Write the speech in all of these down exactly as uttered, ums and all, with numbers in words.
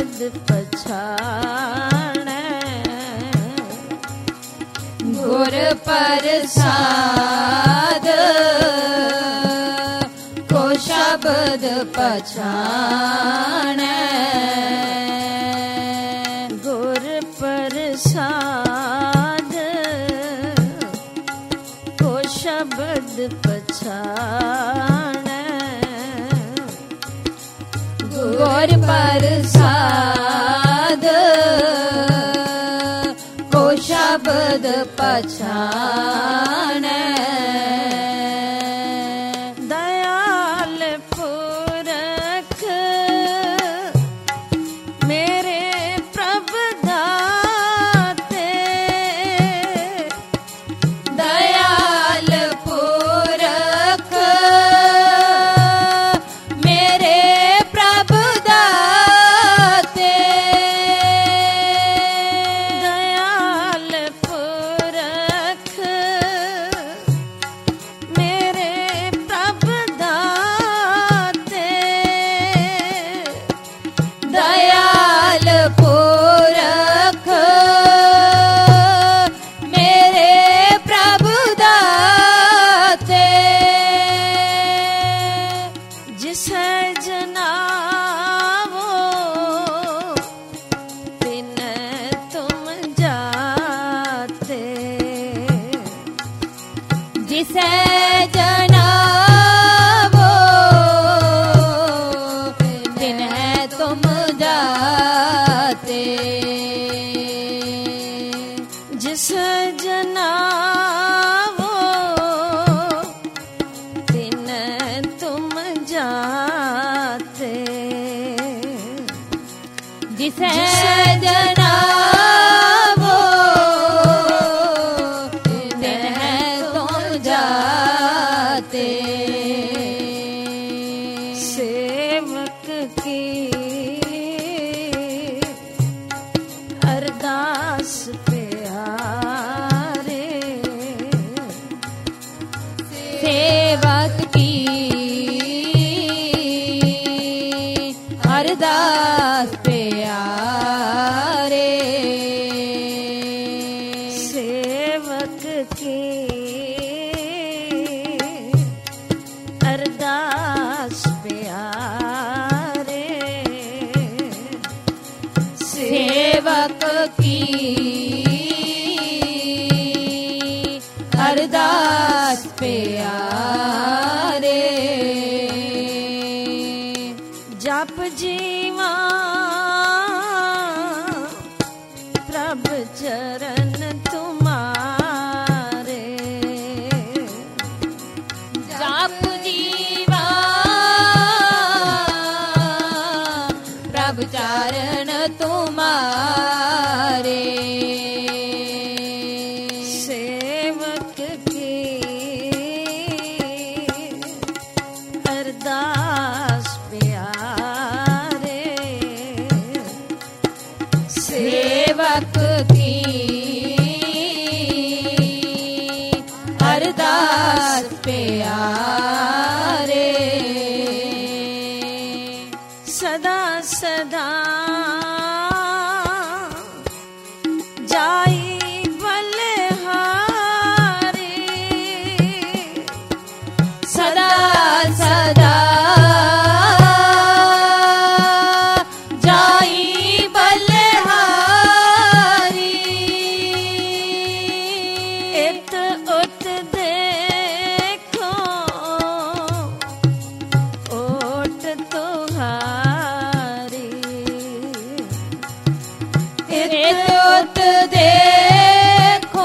शब्द पछाणै गुर प्रसाद को शब्द पछाणै गुर प्रसाद को शब्द पछाणै गुर प्रसाद को शब्द पछाणै दयाल पुरख मेरे प्रभ दाते दयाल पुरख मेरे प्रभु दाते दयाल पुरख मेरे प्रभ दाते दयाल पुरख मेरे प्रभु दाते जिसे जनावो तिन तुम जाते जिसे जनावो तिन्हें तुम जाते जिसे जनावो तिन तुम जाते जिसे जनावो तिन्हें तुम जाते सेवक की अरदास प्यारे सेवक की अरदास प्यारे सेवक की अरदास प्यारे सेवक की अरदास प्यारे जप जीवा प्रभ चरण तुम्हारे जाप जीवा प्रभु चरण तुम्हारे सेवक की अरदास प्यारे सेवक की अरदास प्यारे सदा सदा जाई बलिहारी सदा सदा जाई बलिहारी इत उत देखो ओट तुहारी इत देखो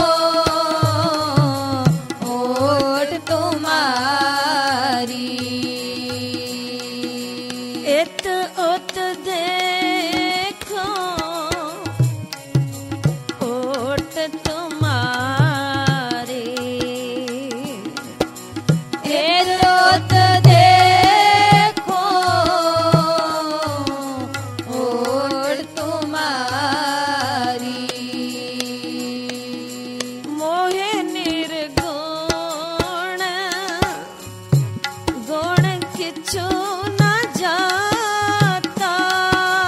ओट तुम्हारी इत उत देखो ओट तुम्हारी इत देखो ओट तुम्हारी मोहे निर्गुण गुण किछु न जाता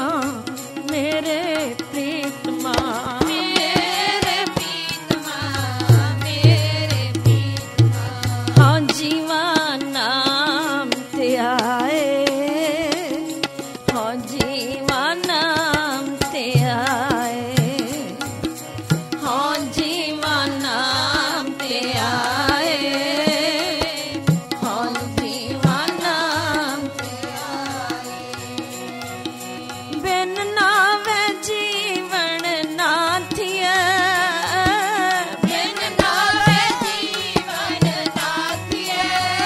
प्रीतमा मेरे प्रीतमा मेरे प्रीतमा मेरे प्रीतमा हाँ जीवा नाम ते आए हाँ जीवा नाम ते आए हाँ जीवा नाम ते आए हाँ जीवा नाम ते आए बिन नावे जीवन ना थिए बिन नावे जीवन नाथिए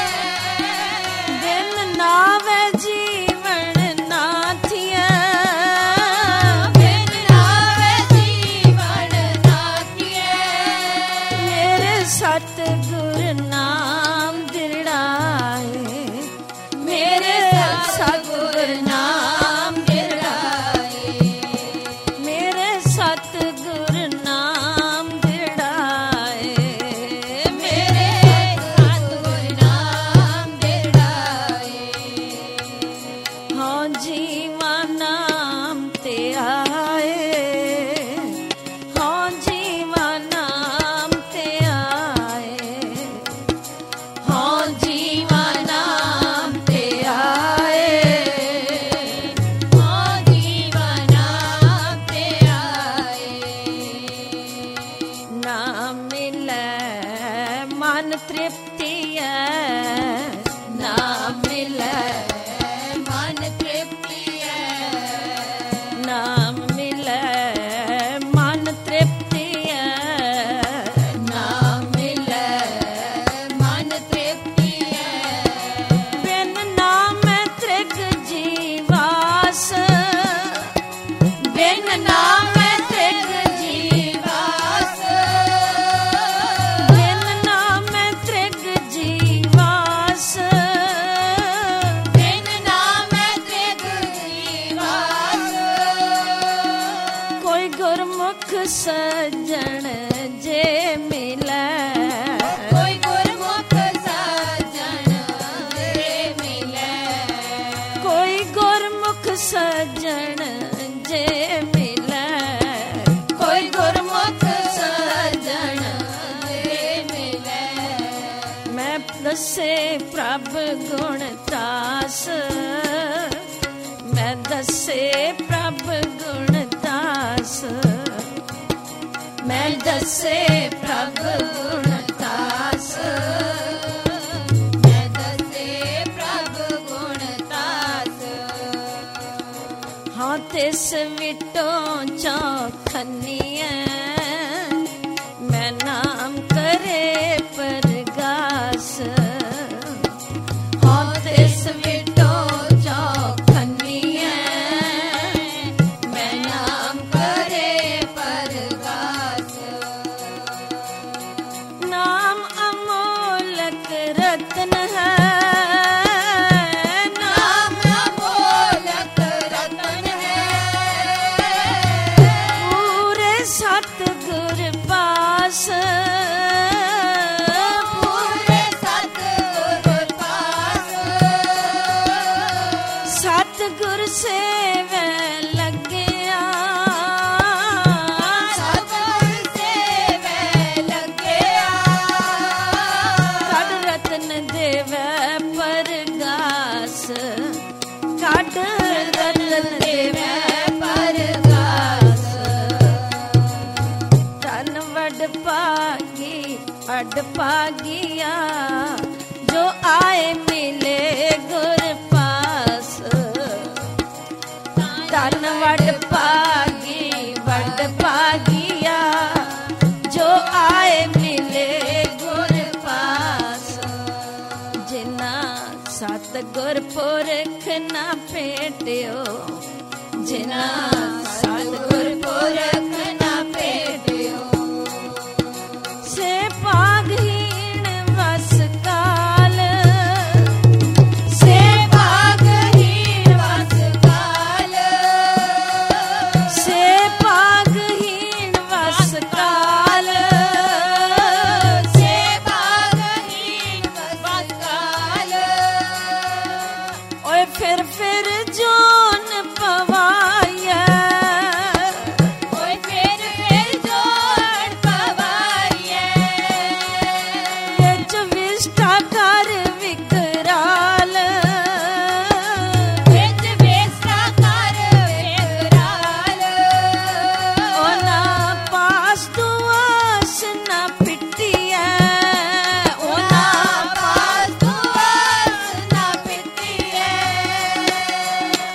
बिन नावे जीवन ना थिए बिन नावे जीवन नाथिए मेरे सतगुर नाम दिड़ाए मेरे सतगुर नाम दिड़ाए मेरे सतगुर नाम दिड़ाए मेरे सतगुर नाम दिड़ाए हाँ जीवा नाम ते आए हाँ जीवा नाम ते आए हाँ जीवा नाम ते आए हाँ जीवा नाम ते आए ना मिले मन तृप्ति है ना मिले मन तृप्ति है ना मिले मन तृप्ति है ना मिले मन तृप्ति है बिन नाम त्रिग जीवास बिन नाम त्रिग जीवास बिन नाम त्रिग जीवास बिन नाम त्रिग जीवास कोई गुरमुख सज्जन जे मिले कोई गुरमुख सज्जन जे मिले कोई गुरमुख सज्जन जे मिले कोई गुरमुख सज्जन जे मिले मैं दसे प्रभ गुण तास मैं दसे प्रभ गुण तास मैं दसे प्रभ गुण तास मैं दसे प्रभ गुण तास हाँ तिस विटो चौखनिए मैं नाम करे परगास हाँ तिस विटो चौखनिए मैं नाम करे परगास नाम अमोलक रत्न है नाम अमोलक रतन है पूरे सतगुर पास पूरे सतगुर पास सतगुर सेवे लग्या सतगुर सेवे लग्या कड रतन देवे परगास कड रतन देवे परगास धन वड पागी अड पागिया जो आए मिले गुर पास धन वड पागी वड पागिया जो आए मिले गुर पास जिना सतगुर पुरख ना पेटियो जिना सतगुर पुरख ना पेटियो से पागहीन वस काल से भागहीन वस काल से पागहीन वस काल से भागहीन वस काल ओए फिर फिर जोन पवाई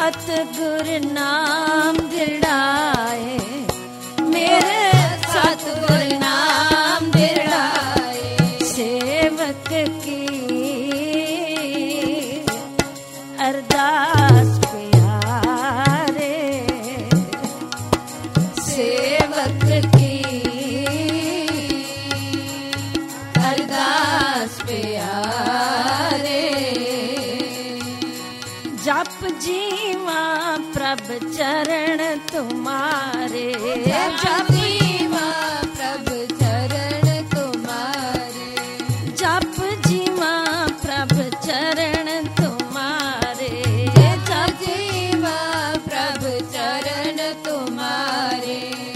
सतगुर नाम दिड़ाए, मेरे सतगुर नाम दिड़ाए, सेवक की अरदास प्यारे, सेवक की अरदास प्यारे। जप जीवा प्रभ चरण तुम्हारे, जप जीवा प्रभ चरण तुम्हारे, जप जीवा प्रभ चरण तुम्हारे, जप जीवा प्रभ चरण तुम्हारे।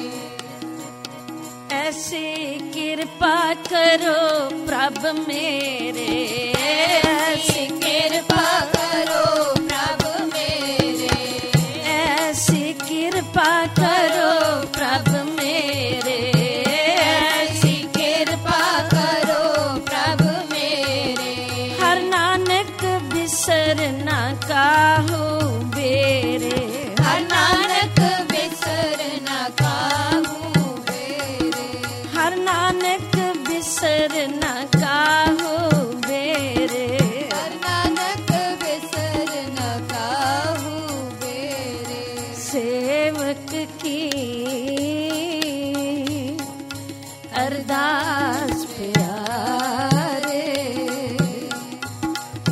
ऐसी कृपा करो प्रभ मेरे, ऐसी कृपा करो प्रभ मेरे, ऐसी कृपा करो प्रभ मेरे, ऐसी कृपा करो प्रभ मेरे। हर नानक बिसर ना काहू बेरे, हर नानक बिसर न काहू बेरे, हर नानक बिसर ना काहू बेरे, हर नानक बिसर न काहू बेरे। सेवक की अरदास प्यारे,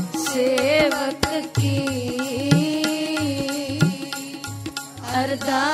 सेवक की अरदास